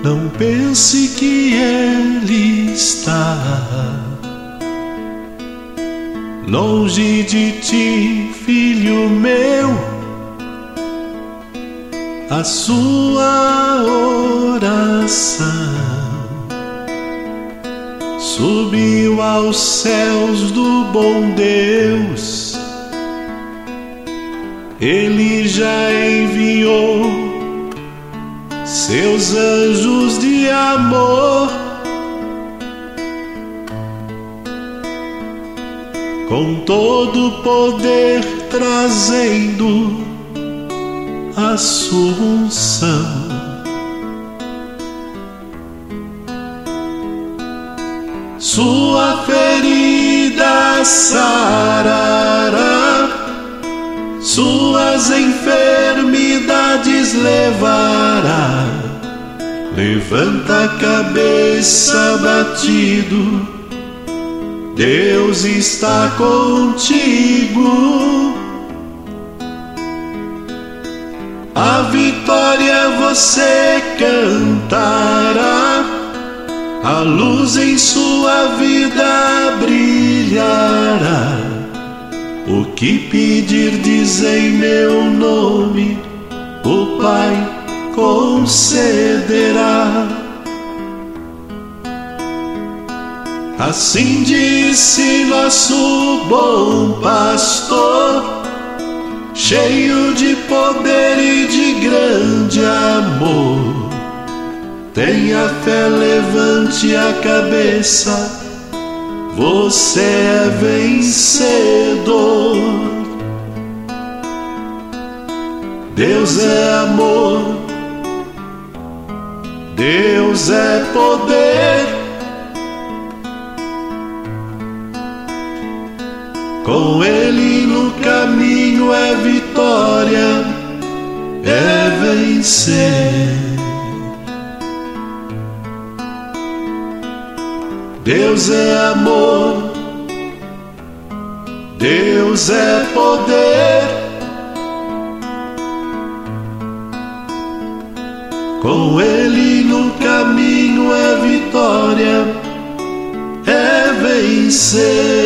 Não pense que Ele está longe de ti, filho meu. A sua oração subiu aos céus do bom Deus. Ele já enviou seus anjos de amor, com todo o poder trazendo a sua unção. Sua ferida sarará, suas enfermidades levará. Levanta a cabeça, batido, Deus está contigo. A vitória você cantará, a luz em sua vida brilhará. O que pedir diz em meu nome, o Pai concederá. Assim disse nosso bom pastor, cheio de poder e de grande amor. Tenha fé, levante a cabeça, você é vencedor. Deus é amor, Deus é poder. Com Ele no caminho é vitória, é vencer. Deus é amor, Deus é poder. Com Ele no caminho é vitória, é vencer.